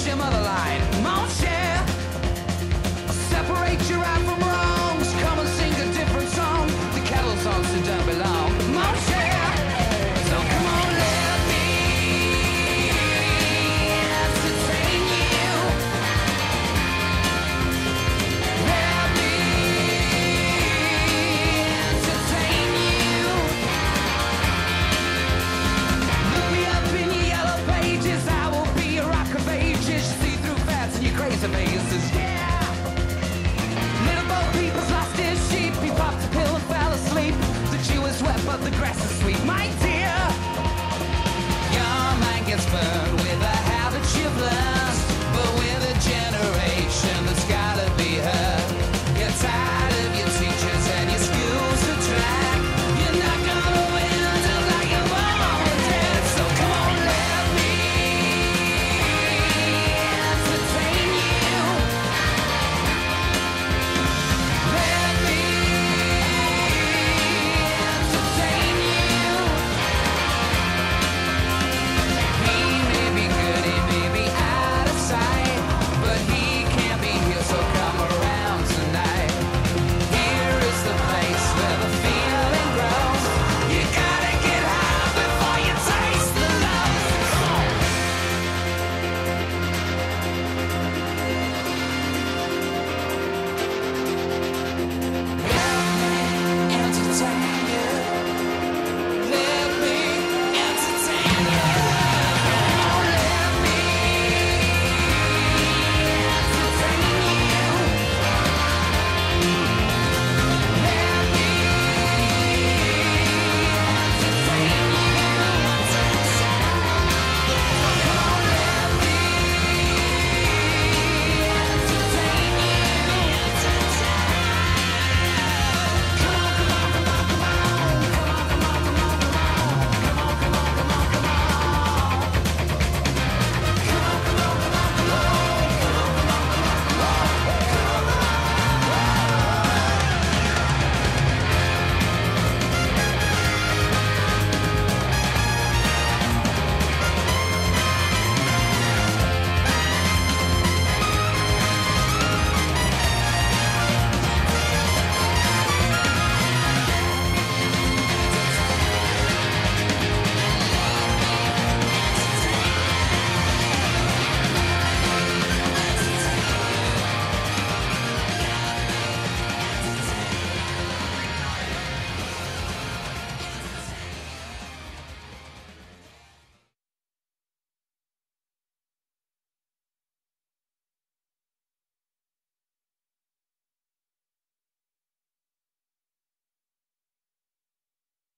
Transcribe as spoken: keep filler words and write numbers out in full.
your motherline. Mon cher, separate your right from wrongs. Come and sing a different song. The kettle songs that don't belong. Mon cher, so come on, let me entertain you. Let me entertain you. Look me up in your yellow pages. I will be a rock of ages. See through fats and your crazy faces. Yeah. Little Bo Peepers lost his sheep. He popped a pill and fell asleep. The Jew is wet, but the grass is